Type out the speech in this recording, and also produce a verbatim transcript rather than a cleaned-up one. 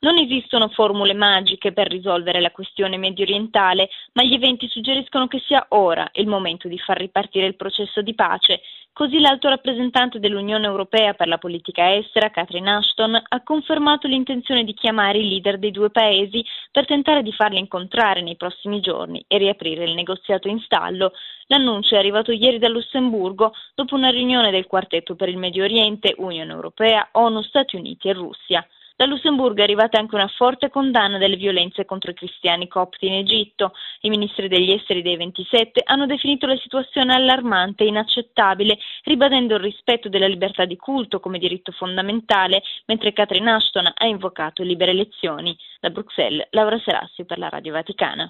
Non esistono formule magiche per risolvere la questione mediorientale, ma gli eventi suggeriscono che sia ora il momento di far ripartire il processo di pace. Così l'alto rappresentante dell'Unione Europea per la politica estera, Catherine Ashton, ha confermato l'intenzione di chiamare i leader dei due paesi per tentare di farli incontrare nei prossimi giorni e riaprire il negoziato in stallo. L'annuncio è arrivato ieri da Lussemburgo dopo una riunione del quartetto per il Medio Oriente, Unione Europea, ONU, Stati Uniti e Russia. Da Lussemburgo è arrivata anche una forte condanna delle violenze contro i cristiani copti in Egitto. I ministri degli esteri dei ventisette hanno definito la situazione allarmante e inaccettabile, ribadendo il rispetto della libertà di culto come diritto fondamentale, mentre Catherine Ashton ha invocato libere elezioni. Da Bruxelles, Laura Serassi per la Radio Vaticana.